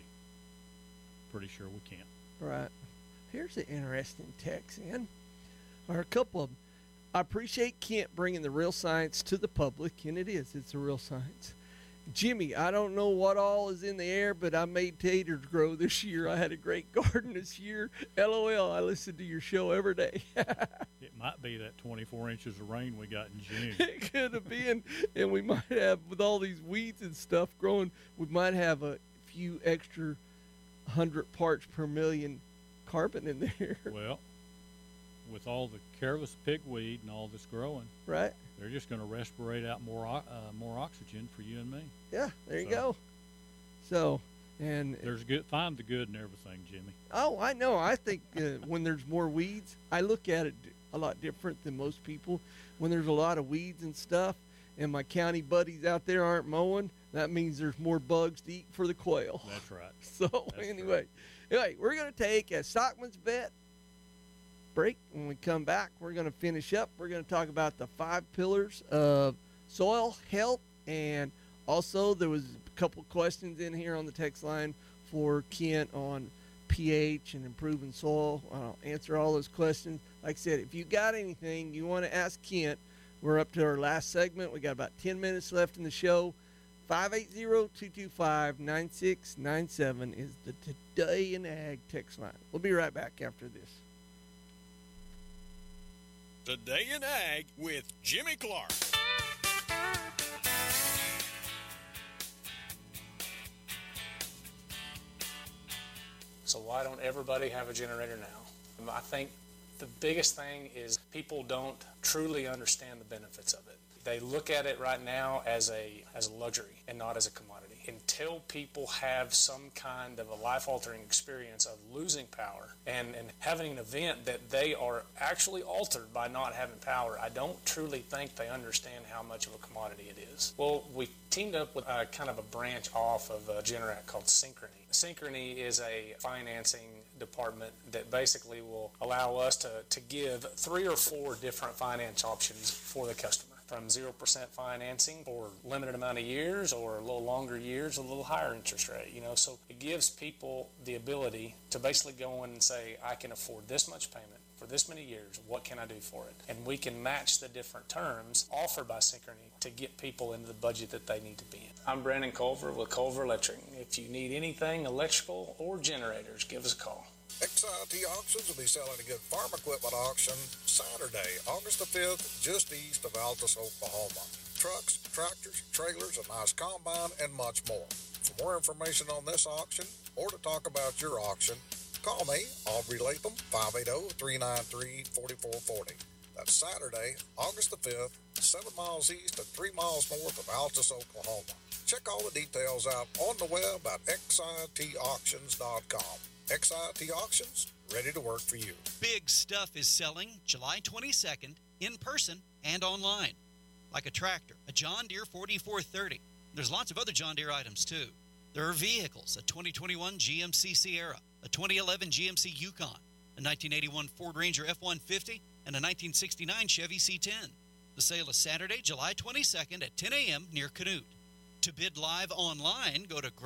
Pretty sure we can't. Right. Here's an interesting text in. Or a couple of them. I appreciate Kent bringing the real science to the public, and it's the real science. Jimmy, I don't know what all is in the air, but I made taters grow this year. I had a great garden this year. LOL, I listen to your show every day. It might be that 24 inches of rain we got in June. It could have been. And we might have, with all these weeds and stuff growing, we might have a few extra 100 parts per million carbon in there. Well, with all the careless pigweed and all this growing, right? They're just going to respirate out more oxygen for you and me. Yeah, there you go. So, and there's find the good in everything, Jimmy. Oh, I know. I think when there's more weeds, I look at it a lot different than most people. When there's a lot of weeds and stuff, and my county buddies out there aren't mowing, that means there's more bugs to eat for the quail. That's right. So That's anyway, we're going to take a Stockman's Bet break. When we come back, we're going to finish up. We're going to talk about the 5 pillars of soil health, and also there was a couple questions in here on the text line for Kent on pH and improving soil. I'll answer all those questions. Like I said, if you got anything you want to ask Kent, we're up to our last segment. We got about 10 minutes left in the show. 580-225-9697 is the Today in Ag text line. We'll be right back after this. Today in Ag with Jimmy Clark. So why don't everybody have a generator now? I think the biggest thing is people don't truly understand the benefits of it. They look at it right now as a luxury and not as a commodity. until people have some kind of a life-altering experience of losing power and having an event that they are actually altered by not having power, I don't truly think they understand how much of a commodity it is. Well, we teamed up with kind of a branch off of Generac called Synchrony. Synchrony is a financing department that basically will allow us to give 3 or 4 different finance options for the customer, from 0% financing for a limited amount of years, or a little longer years, a little higher interest rate. So it gives people the ability to basically go in and say, I can afford this much payment for this many years. What can I do for it? And we can match the different terms offered by Synchrony to get people into the budget that they need to be in. I'm Brandon Culver with Culver Electric. If you need anything electrical or generators, give us a call. XIT Auctions will be selling a good farm equipment auction Saturday, August the 5th, just east of Altus, Oklahoma. Trucks, tractors, trailers, a nice combine, and much more. For more information on this auction or to talk about your auction, call me, Aubrey Latham, 580-393-4440. That's Saturday, August the 5th, 7 miles east and 3 miles north of Altus, Oklahoma. Check all the details out on the web at xitauctions.com. XIT Auctions, ready to work for you. Big Stuff is selling July 22nd in person and online. Like a tractor, a John Deere 4430. There's lots of other John Deere items too. There are vehicles, a 2021 GMC Sierra, a 2011 GMC Yukon, a 1981 Ford Ranger F-150, and a 1969 Chevy C10. The sale is Saturday, July 22nd at 10 a.m. near Canute. To bid live online, go to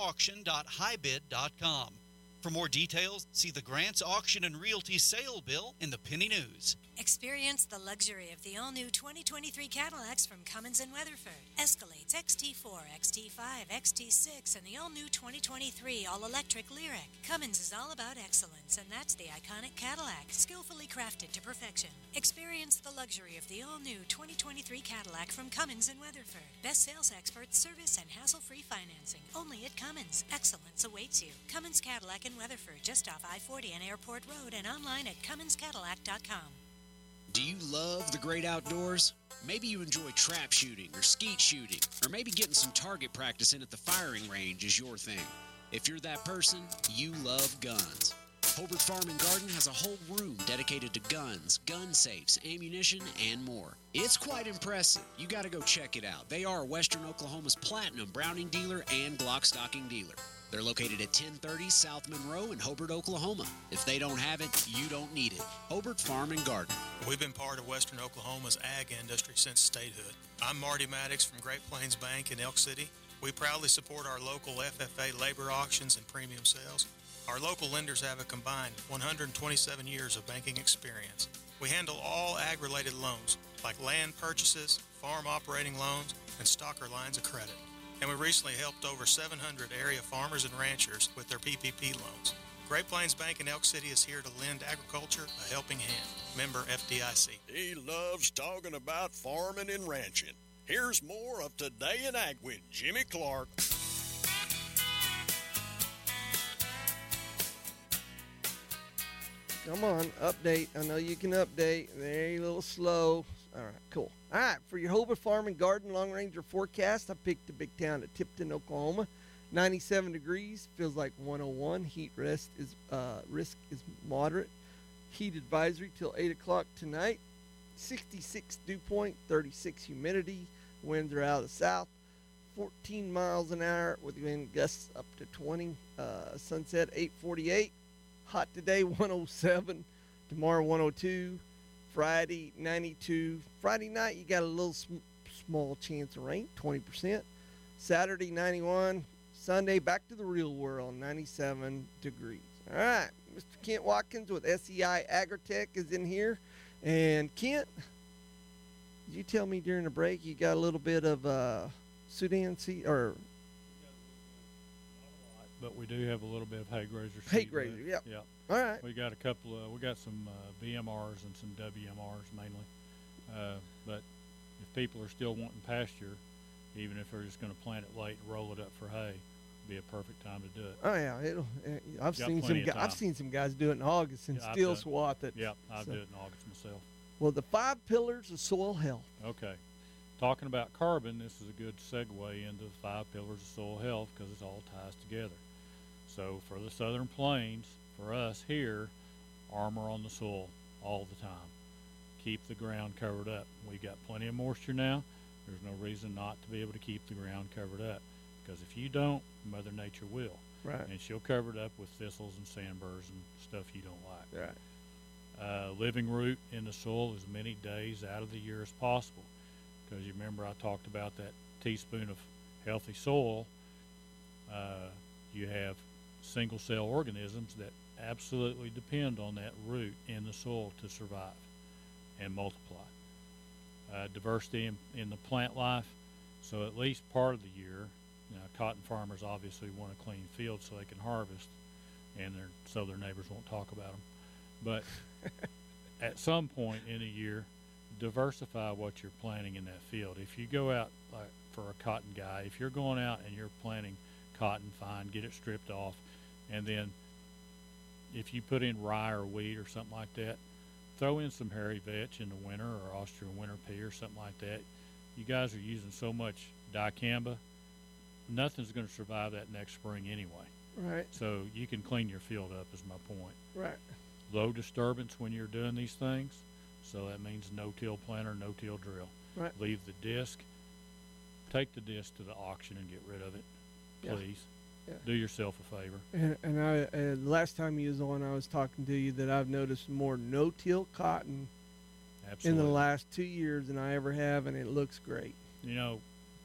grantsauction.hibid.com. For more details, see the Grants Auction and Realty Sale Bill in the Penny News. Experience the luxury of the all-new 2023 Cadillacs from Cummins and Weatherford. Escalades XT4, XT5, XT6, and the all-new 2023 all-electric Lyriq. Cummins is all about excellence, and that's the iconic Cadillac, skillfully crafted to perfection. Experience the luxury of the all-new 2023 Cadillac from Cummins and Weatherford. Best sales experts, service, and hassle-free financing. Only at Cummins. Excellence awaits you. Cummins Cadillac in Weatherford, just off I-40 and Airport Road, and online at CumminsCadillac.com. Do you love the great outdoors? Maybe you enjoy trap shooting or skeet shooting, or maybe getting some target practice in at the firing range is your thing. If you're that person, you love guns. Hobart Farm and Garden has a whole room dedicated to guns, gun safes, ammunition, and more. It's quite impressive. You got to go check it out. They are Western Oklahoma's platinum Browning dealer and Glock stocking dealer. They're located at 1030 South Monroe in Hobart, Oklahoma. If they don't have it, you don't need it. Hobart Farm and Garden. We've been part of Western Oklahoma's ag industry since statehood. I'm Marty Maddox from Great Plains Bank in Elk City. We proudly support our local FFA labor auctions and premium sales. Our local lenders have a combined 127 years of banking experience. We handle all ag-related loans, like land purchases, farm operating loans, and stocker lines of credit. And we recently helped over 700 area farmers and ranchers with their PPP loans. Great Plains Bank in Elk City is here to lend agriculture a helping hand. Member FDIC. He loves talking about farming and ranching. Here's more of Today in Ag with Jimmy Clark. Come on, update. I know you can update. Very little slow. All right, cool. All right, for your Hobart Farm and Garden Long Ranger forecast, I picked the big town of Tipton, Oklahoma. 97 degrees, feels like 101. Heat risk is moderate. Heat advisory till 8 o'clock tonight. 66 dew point, 36 humidity. Winds are out of the south. 14 miles an hour with wind gusts up to 20. Sunset 8:48. Hot today, 107. Tomorrow, 102. Friday, 92. Friday night, you got a little small chance of rain, 20%. Saturday, 91. Sunday, back to the real world, 97 degrees. All right, Mr. Kent Watkins with SEI Agritech is in here. And Kent, did you tell me during the break you got a little bit of Sudan seed, or? But we do have a little bit of hay grazer. Hay grazer, yep. Yep. All right. We got a couple of, we got some BMRs and some WMRs mainly. But if people are still wanting pasture, even if they're just going to plant it late and roll it up for hay, it'd be a perfect time to do it. Oh yeah, I've seen some guys do it in August and still swath it. Yep, I do it in August myself. Well, the 5 pillars of soil health. Okay. talking about carbon, this is a good segue into the 5 pillars of soil health because it all ties together. So for the Southern Plains, for us here, armor on the soil all the time. Keep the ground covered up. We've got plenty of moisture now. There's no reason not to be able to keep the ground covered up, because if you don't, Mother Nature will. Right. And she'll cover it up with thistles and sandburrs and stuff you don't like. Right. Living root in the soil as many days out of the year as possible, because you remember I talked about that teaspoon of healthy soil. You have single cell organisms that absolutely depend on that root in the soil to survive and multiply. Diversity in the plant life, so at least part of the year, cotton farmers obviously want a clean field so they can harvest, and so their neighbors won't talk about them. But at some point in a year, diversify what you're planting in that field. If you go out, like for a cotton guy, if you're going out and you're planting cotton, fine, get it stripped off, and then if you put in rye or wheat or something like that, throw in some hairy vetch in the winter, or Austrian winter pea or something like that. You guys are using so much dicamba, nothing's going to survive that next spring anyway. Right. So you can clean your field up is my point. Right. Low disturbance when you're doing these things, so that means no-till planter, no-till drill. Right. Leave the disc. Take the disc to the auction and get rid of it, please. Yeah. Do yourself a favor. And I last time you was on, I was talking to you that I've noticed more no-till cotton in the last 2 years than I ever have, and it looks great. You know,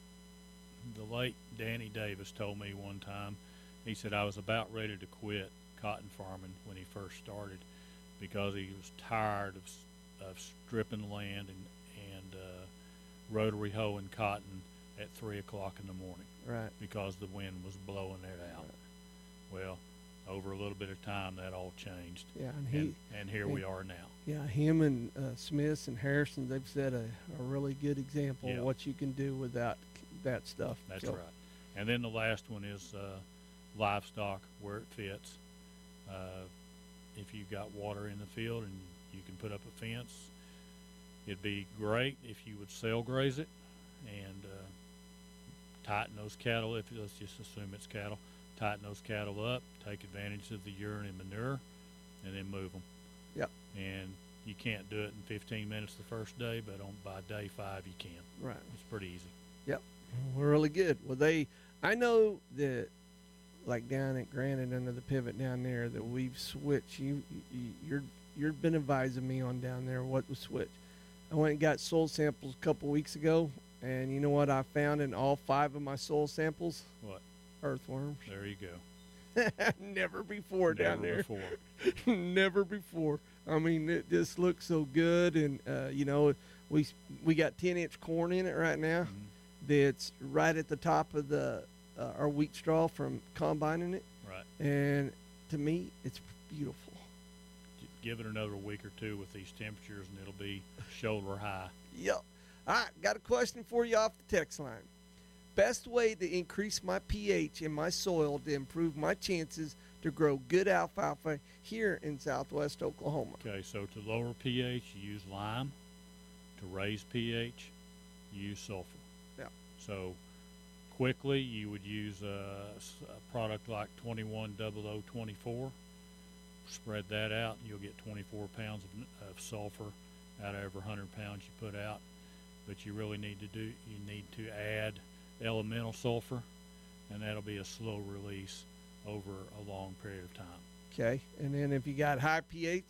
the late Danny Davis told me one time, he said, I was about ready to quit cotton farming when he first started because he was tired of stripping land and rotary hoeing cotton at 3 o'clock in the morning. Right. Because the wind was blowing it out. Right. Well, over a little bit of time, that all changed. Yeah, and here we are now. Yeah, him and Smiths and Harrison, they've set a really good example of what you can do without that stuff. That's right. And then the last one is livestock, where it fits. If you've got water in the field and you can put up a fence, it'd be great if you would sail graze it and tighten those cattle. Let's just assume it's cattle, tighten those cattle up, take advantage of the urine and manure, and then move them. Yep. And you can't do it in 15 minutes the first day, but by day 5 you can. Right. It's pretty easy. Yep. We're really good. Well, I know that, like down at Granite under the pivot down there, that we've switched. You've been advising me on down there what was switched. I went and got soil samples a couple weeks ago, and you know what I found in all 5 of my soil samples? What? Earthworms. There you go. Never before down there. Never before. Never before. I mean, it just looks so good, and you know, we got 10-inch corn in it right now. Mm-hmm. That's right at the top of the our wheat straw from combining it. Right. And to me, it's beautiful. Give it another week or 2 with these temperatures, and it'll be shoulder high. Yep. All right, got a question for you off the text line. Best way to increase my pH in my soil to improve my chances to grow good alfalfa here in southwest Oklahoma. Okay, so to lower pH, you use lime. To raise pH, you use sulfur. Yeah. So quickly, you would use a product like 210024. Spread that out, and you'll get 24 pounds of sulfur out of every 100 pounds you put out. But you really need to add elemental sulfur, and that'll be a slow release over a long period of time. Okay, and then if you got high pH,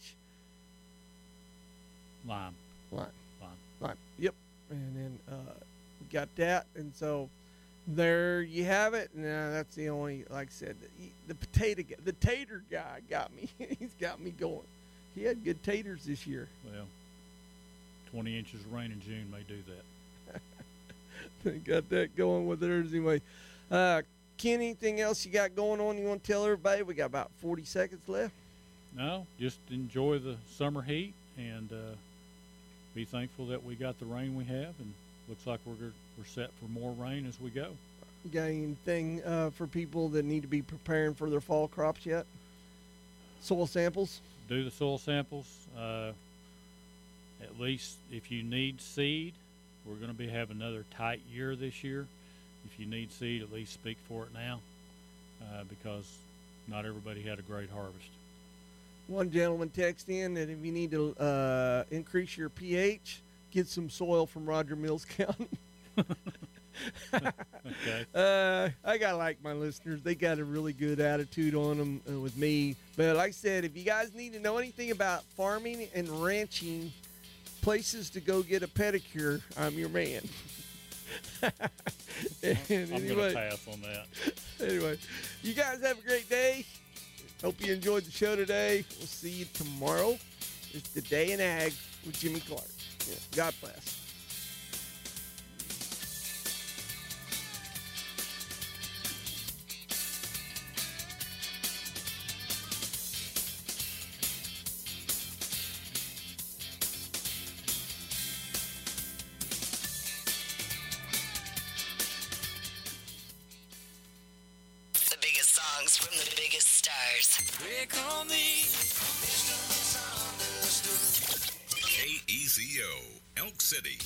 lime. Yep. And then we got that, and so there you have it. Now that's the only, like I said, the tater guy got me. He's got me going. He had good taters this year. Well, 20 inches of rain in June may do that. They got that going with theirs anyway. Ken, anything else you got going on you want to tell everybody? We got about 40 seconds left. No, just enjoy the summer heat and be thankful that we got the rain we have, and looks like we're set for more rain as we go. You got anything for people that need to be preparing for their fall crops yet? Soil samples? Do the soil samples. At least if you need seed, We're going to be having another tight year this year. If you need seed, at least speak for it now, because not everybody had a great harvest. One gentleman texted in that if you need to increase your pH, get some soil from Roger Mills County. Okay. I got to like my listeners. They got a really good attitude on them with me. But like I said, if you guys need to know anything about farming and ranching, places to go get a pedicure, I'm your man. I'm going to pass on that. Anyway, you guys have a great day. Hope you enjoyed the show today. We'll see you tomorrow. It's the Day in Ag with Jimmy Clark. Yeah, God bless. From the biggest stars. They call me Mr. Misunderstood. KEZO, Elk City.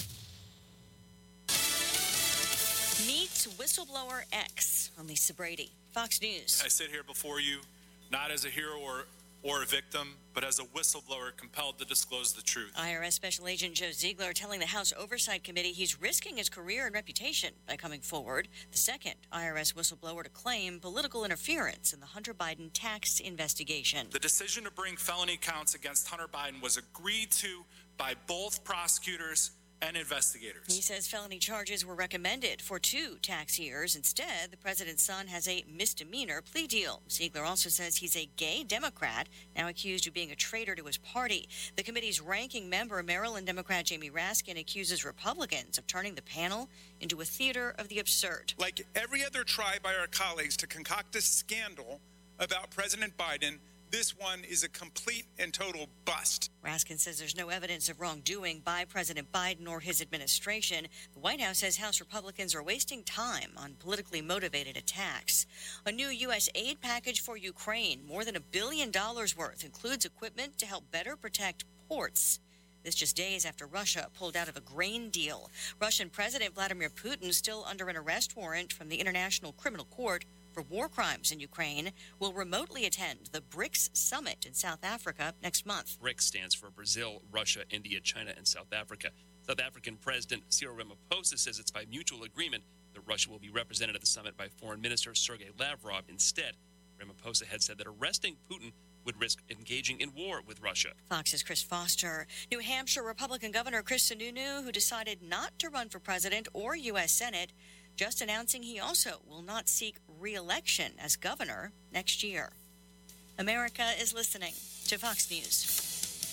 Meet Whistleblower X on Lisa Brady, Fox News. I sit here before you not as a hero or a victim, but as a whistleblower compelled to disclose the truth. IRS Special Agent Joe Ziegler telling the House Oversight Committee he's risking his career and reputation by coming forward. The second IRS whistleblower to claim political interference in the Hunter Biden tax investigation. The decision to bring felony counts against Hunter Biden was agreed to by both prosecutors and investigators. He says felony charges were recommended for 2 tax years. Instead, the president's son has a misdemeanor plea deal. Ziegler also says he's a gay Democrat, now accused of being a traitor to his party. The committee's ranking member, Maryland Democrat Jamie Raskin, accuses Republicans of turning the panel into a theater of the absurd. Like every other try by our colleagues to concoct a scandal about President Biden, this one is a complete and total bust. Raskin says there's no evidence of wrongdoing by President Biden or his administration. The White House says House Republicans are wasting time on politically motivated attacks. A new U.S. aid package for Ukraine, more than $1 billion worth, includes equipment to help better protect ports. This just days after Russia pulled out of a grain deal. Russian President Vladimir Putin, still under an arrest warrant from the International Criminal Court for war crimes in Ukraine, will remotely attend the BRICS summit in South Africa next month. BRICS stands for Brazil, Russia, India, China, and South Africa. South African President Cyril Ramaphosa says it's by mutual agreement that Russia will be represented at the summit by Foreign Minister Sergei Lavrov. Instead, Ramaphosa had said that arresting Putin would risk engaging in war with Russia. Fox's Chris Foster. New Hampshire Republican Governor Chris Sununu, who decided not to run for president or U.S. Senate, just announcing he also will not seek re-election as governor next year. America is listening to Fox News.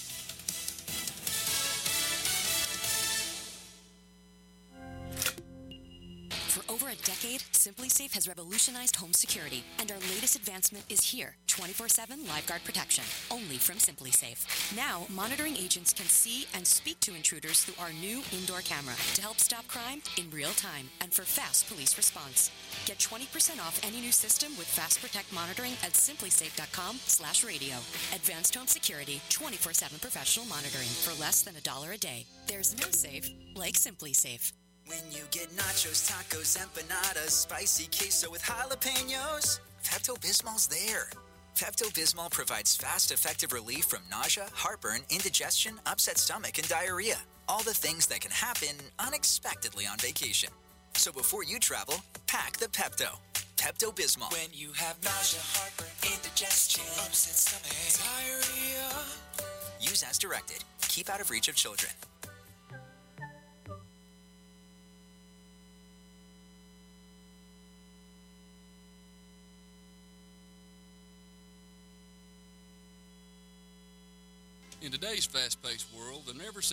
For over a decade, SimpliSafe has revolutionized home security, and our latest advancement is here, 24/7 LiveGuard protection, only from SimpliSafe. Now, monitoring agents can see and speak to intruders through our new indoor camera to help stop crime in real time and for fast police response. Get 20% off any new system with Fast Protect monitoring at simplisafe.com/radio. Advanced home security, 24/7 professional monitoring for less than $1 a day. There's no safe like SimpliSafe. When you get nachos, tacos, empanadas, spicy queso with jalapenos, Pepto-Bismol's there. Pepto-Bismol provides fast, effective relief from nausea, heartburn, indigestion, upset stomach, and diarrhea. All the things that can happen unexpectedly on vacation. So before you travel, pack the Pepto. Pepto-Bismol. When you have nausea, heartburn, indigestion, upset stomach, diarrhea. Use as directed. Keep out of reach of children. In today's fast-paced world, there never seems